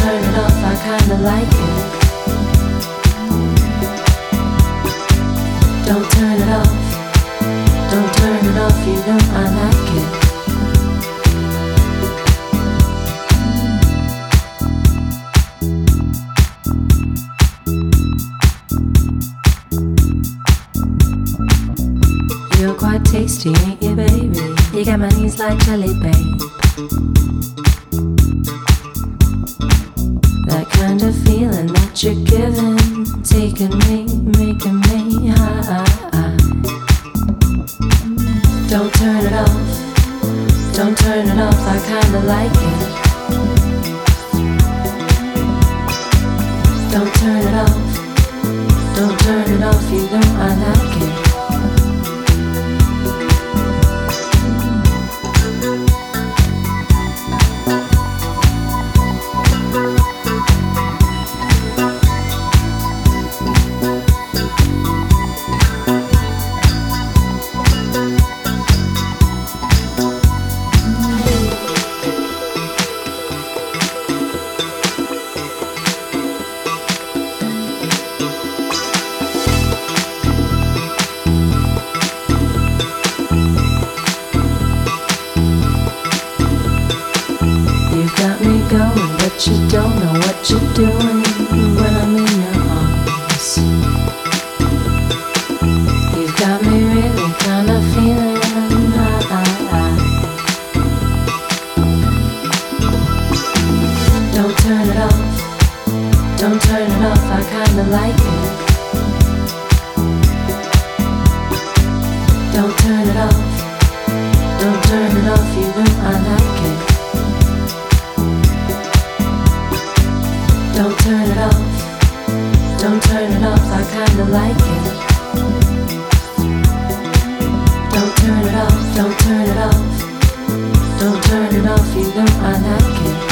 turn it off, I kinda like it. Don't turn it off, don't turn it off, you know I like it. You're quite tasty, ain't you, baby? You got my knees like jelly, babe. That kind of feeling that you're giving, taking me, making me high. Don't turn it off, don't turn it off, I kinda like it. Don't turn it off, don't turn it off, you know I like it. But you don't know what you're doing when I'm in your arms. You've got me really kinda feeling high. Don't turn it off, don't turn it off, I kinda like it. Don't turn it off, don't turn it off, you know I like it. Don't turn it off, don't turn it off, I kinda like it. Don't turn it off, don't turn it off, don't turn it off, you know I like it.